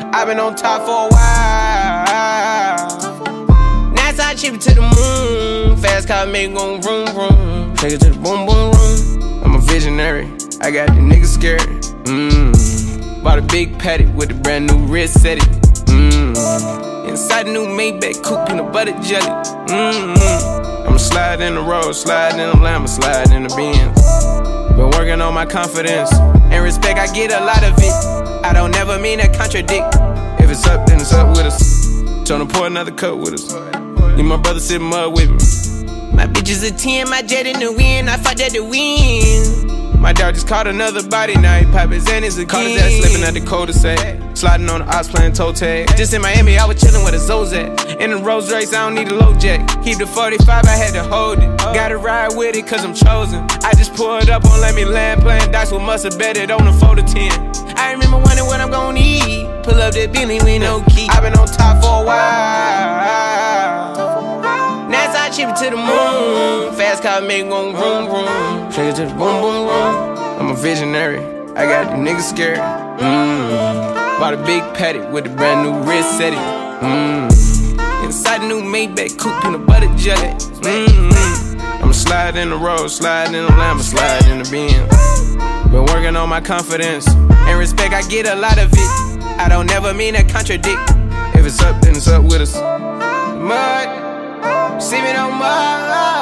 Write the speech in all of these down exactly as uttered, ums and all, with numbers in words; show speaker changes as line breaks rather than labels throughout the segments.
I've been on top for a while. NASA chip it to the moon. Fast car make gon' vroom vroom. Take it to the boom boom room. I'm a visionary. I got the niggas scared. Mmm. Bought a big patty with a brand new wrist set it. Mmm. Inside the new Maybach coupe, peanut butter jelly. Mmm. I'ma slide in the road, slide in the Lambo, slide in the Benz. Been working on my confidence and respect. I get a lot of it. I don't never mean to contradict. If it's up, then it's up with us. Tryna pour another cup with us. Need my brother sip mud with me. My bitch is a ten, my jet in the wind. I fought at the wind. My dog just caught another body, now he pop his Xannies again. Caught his ass slipping at the cul-de-sac. Sliding on the ops playing toe tag. Just in Miami, I was chillin' with a Zozak. In the Rolls Royce, I don't need a low jack. Keep the forty-five, I had to hold it. Gotta ride with it, cause I'm chosen. I just pulled up on Let Me Land, playing dice with must've bet it on the four to ten. I remember wondering what I'm gon' eat. Pull up that Bentley with no key. I've been on top for a while. NASA chip it to the moon. Fast car make gon' vroom vroom. Take it to the boom boom room. I'm a visionary. I got the niggas scared. Mmm. Bought a big patty with a brand new wrist set it. Mmm. Inside the new Maybach coupe, peanut butter jelly. Mmm. I'ma slide in the road, slide in the Lambo, slide in the Benz. Been working on my confidence and respect. I get a lot of it. I don't never mean to contradict. If it's up, then it's up with us. Mud. See me no more.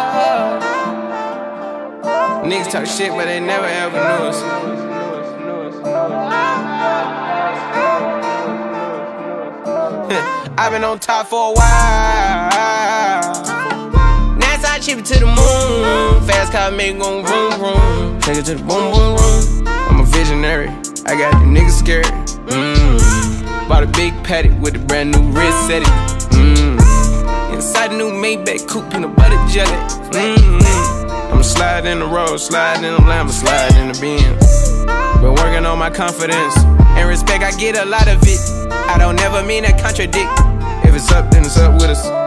Niggas talk shit, but they never ever knew us. I've been on top for a while. NASA chip it to the moon. Fast car make gon' vroom vroom. Take it to the boom boom room. I'm a visionary. I got the niggas scared. Mmm. Bought a big patty with a brand new wrist set it. Mmm. Inside the new Maybach coupe, peanut butter jelly. Mmm. I'ma slide in the road, slide in the Lambo, slide in the Benz. Been working on my confidence and respect. I get a lot of it. I don't never mean to contradict. If it's up, then it's up with us.